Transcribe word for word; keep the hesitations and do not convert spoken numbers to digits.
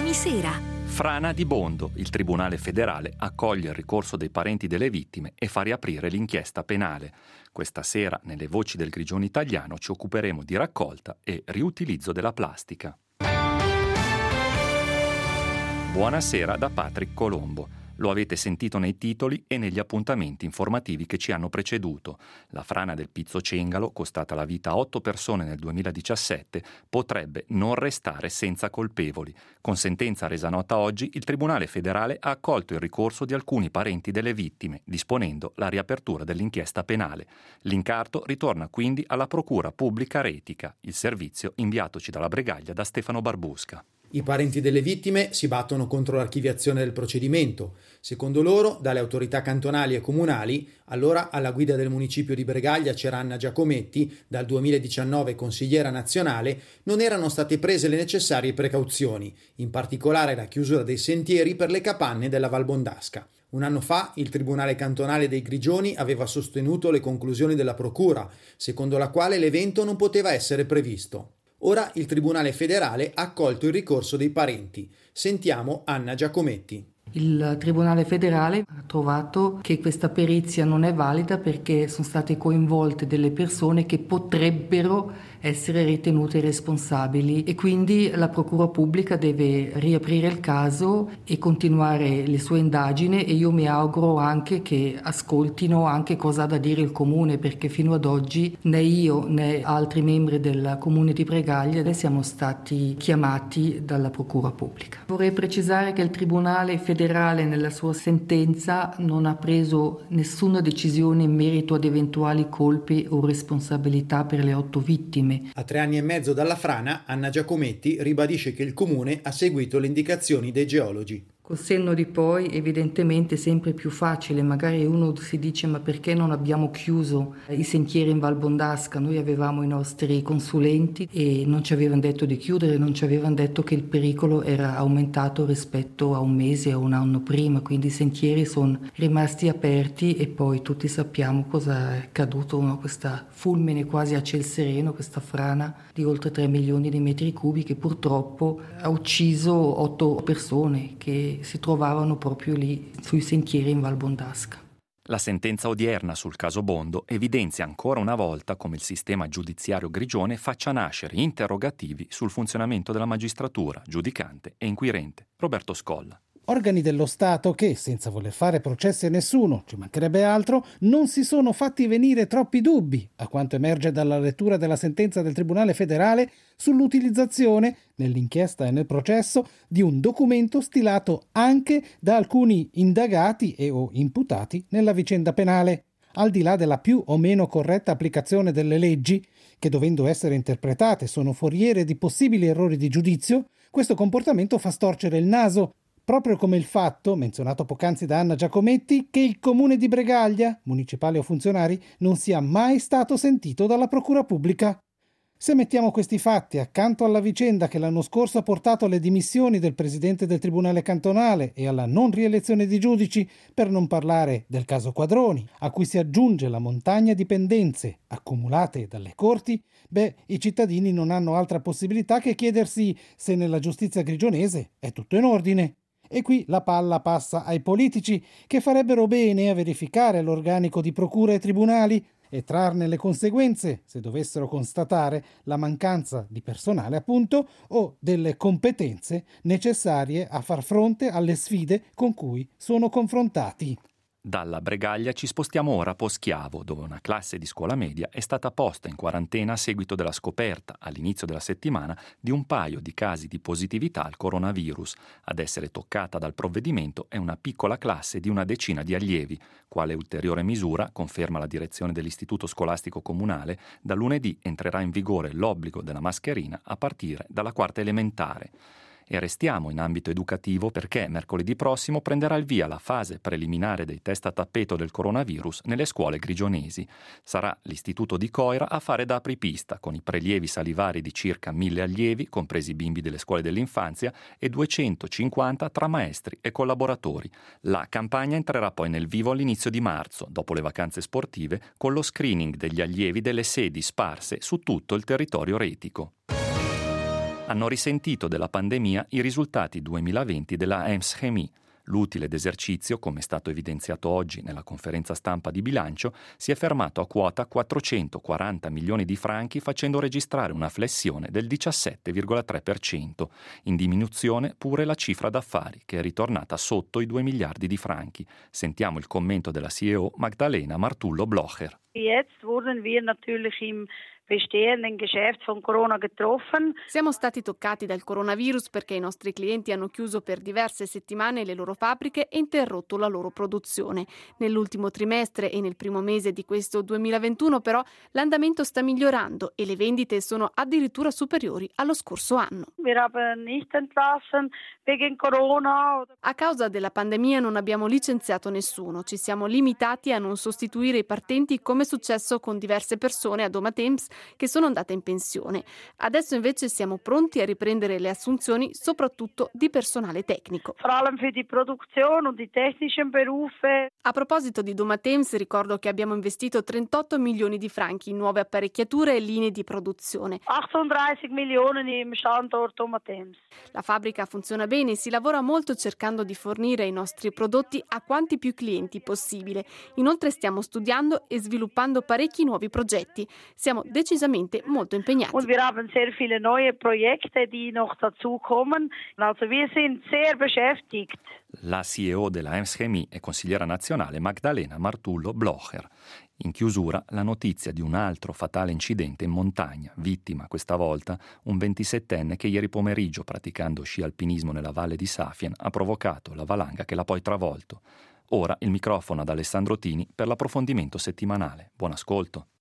Domani sera. Frana di Bondo. Il Tribunale federale accoglie il ricorso dei parenti delle vittime e fa riaprire l'inchiesta penale. Questa sera, nelle Voci del Grigione Italiano, ci occuperemo di raccolta e riutilizzo della plastica. Buonasera da Patrick Colombo. Lo avete sentito nei titoli e negli appuntamenti informativi che ci hanno preceduto. La frana del Pizzo Cengalo, costata la vita a otto persone nel duemiladiciassette, potrebbe non restare senza colpevoli. Con sentenza resa nota oggi, il Tribunale federale ha accolto il ricorso di alcuni parenti delle vittime, disponendo la riapertura dell'inchiesta penale. L'incarto ritorna quindi alla Procura Pubblica Retica, il servizio inviatoci dalla Bregaglia da Stefano Barbusca. I parenti delle vittime si battono contro l'archiviazione del procedimento. Secondo loro, dalle autorità cantonali e comunali, allora alla guida del municipio di Bregaglia c'era Anna Giacometti, dal duemiladiciannove consigliera nazionale, non erano state prese le necessarie precauzioni, in particolare la chiusura dei sentieri per le capanne della Val Bondasca. Un anno fa il Tribunale cantonale dei Grigioni aveva sostenuto le conclusioni della Procura, secondo la quale l'evento non poteva essere previsto. Ora il Tribunale federale ha accolto il ricorso dei parenti. Sentiamo Anna Giacometti. Il Tribunale federale ha trovato che questa perizia non è valida perché sono state coinvolte delle persone che potrebbero essere ritenute responsabili e quindi la Procura Pubblica deve riaprire il caso e continuare le sue indagini, e io mi auguro anche che ascoltino anche cosa ha da dire il Comune, perché fino ad oggi né io né altri membri del Comune di Bregaglia siamo stati chiamati dalla Procura Pubblica. Vorrei precisare che il Tribunale federale nella sua sentenza non ha preso nessuna decisione in merito ad eventuali colpe o responsabilità per le otto vittime. A tre anni e mezzo dalla frana, Anna Giacometti ribadisce che il Comune ha seguito le indicazioni dei geologi. Col senno di poi, evidentemente, è sempre più facile. Magari uno si dice: ma perché non abbiamo chiuso i sentieri in Val Bondasca? Noi avevamo i nostri consulenti e non ci avevano detto di chiudere, non ci avevano detto che il pericolo era aumentato rispetto a un mese o un anno prima, quindi i sentieri sono rimasti aperti e poi tutti sappiamo cosa è accaduto, no? Questa fulmine quasi a ciel sereno, questa frana di oltre tre milioni di metri cubi che purtroppo ha ucciso otto persone che si trovavano proprio lì sui sentieri in Val Bondasca. La sentenza odierna sul caso Bondo evidenzia ancora una volta come il sistema giudiziario grigione faccia nascere interrogativi sul funzionamento della magistratura, giudicante e inquirente. Roberto Scolla. Organi dello Stato che, senza voler fare processi a nessuno, ci mancherebbe altro, non si sono fatti venire troppi dubbi, a quanto emerge dalla lettura della sentenza del Tribunale federale sull'utilizzazione, nell'inchiesta e nel processo, di un documento stilato anche da alcuni indagati e o imputati nella vicenda penale. Al di là della più o meno corretta applicazione delle leggi, che dovendo essere interpretate sono foriere di possibili errori di giudizio, questo comportamento fa storcere il naso, proprio come il fatto, menzionato poc'anzi da Anna Giacometti, che il Comune di Bregaglia, municipale o funzionari, non sia mai stato sentito dalla Procura Pubblica. Se mettiamo questi fatti accanto alla vicenda che l'anno scorso ha portato alle dimissioni del presidente del Tribunale cantonale e alla non rielezione di giudici, per non parlare del caso Quadroni, a cui si aggiunge la montagna di pendenze accumulate dalle corti, beh, i cittadini non hanno altra possibilità che chiedersi se nella giustizia grigionese è tutto in ordine. E qui la palla passa ai politici, che farebbero bene a verificare l'organico di procura e tribunali e trarne le conseguenze se dovessero constatare la mancanza di personale, appunto, o delle competenze necessarie a far fronte alle sfide con cui sono confrontati. Dalla Bregaglia ci spostiamo ora a Poschiavo, dove una classe di scuola media è stata posta in quarantena a seguito della scoperta, all'inizio della settimana, di un paio di casi di positività al coronavirus. Ad essere toccata dal provvedimento è una piccola classe di una decina di allievi. Quale ulteriore misura, conferma la direzione dell'Istituto Scolastico Comunale, da lunedì entrerà in vigore l'obbligo della mascherina a partire dalla quarta elementare. E restiamo in ambito educativo perché mercoledì prossimo prenderà il via la fase preliminare dei test a tappeto del coronavirus nelle scuole grigionesi. Sarà l'Istituto di Coira a fare da apripista, con i prelievi salivari di circa mille allievi, compresi i bimbi delle scuole dell'infanzia, e duecentocinquanta tra maestri e collaboratori. La campagna entrerà poi nel vivo all'inizio di marzo, dopo le vacanze sportive, con lo screening degli allievi delle sedi sparse su tutto il territorio retico. Hanno risentito della pandemia i risultati duemilaventi della E M S Chemie. L'utile d'esercizio, come è stato evidenziato oggi nella conferenza stampa di bilancio, si è fermato a quota quattrocentoquaranta milioni di franchi, facendo registrare una flessione del diciassette virgola tre per cento. In diminuzione pure la cifra d'affari, che è ritornata sotto i due miliardi di franchi. Sentiamo il commento della C E O Magdalena Martullo-Blocher. Jetzt wurden wir natürlich im bestehenden Geschäft von Corona getroffen. Siamo stati toccati dal coronavirus perché i nostri clienti hanno chiuso per diverse settimane le loro fabbriche e interrotto la loro produzione. Nell'ultimo trimestre e nel primo mese di questo duemilaventuno però l'andamento sta migliorando e le vendite sono addirittura superiori allo scorso anno. Wir haben nicht entlassen wegen Corona. A causa della pandemia non abbiamo licenziato nessuno, ci siamo limitati a non sostituire i partenti come è successo con diverse persone a Domatems che sono andate in pensione. Adesso invece siamo pronti a riprendere le assunzioni, soprattutto di personale tecnico. Vor allem für die Produktion und die technischen Berufe. A proposito di Domatems, ricordo che abbiamo investito trentotto milioni di franchi in nuove apparecchiature e linee di produzione. achtunddreißig Millionen im Standort Domatems. La fabbrica funziona bene e si lavora molto cercando di fornire i nostri prodotti a quanti più clienti possibile. Inoltre stiamo studiando e sviluppando parecchi nuovi progetti. Siamo decisamente molto impegnati. Und wir haben sehr viele neue Projekte, die noch dazu kommen. Also wir sind sehr beschäftigt. La C E O della E M S Chemie e consigliera nazionale Magdalena Martullo-Blocher. In chiusura la notizia di un altro fatale incidente in montagna, vittima questa volta un ventisettenne che ieri pomeriggio, praticando sci alpinismo nella valle di Safien, ha provocato la valanga che l'ha poi travolto. Ora il microfono ad Alessandro Tini per l'approfondimento settimanale. Buon ascolto.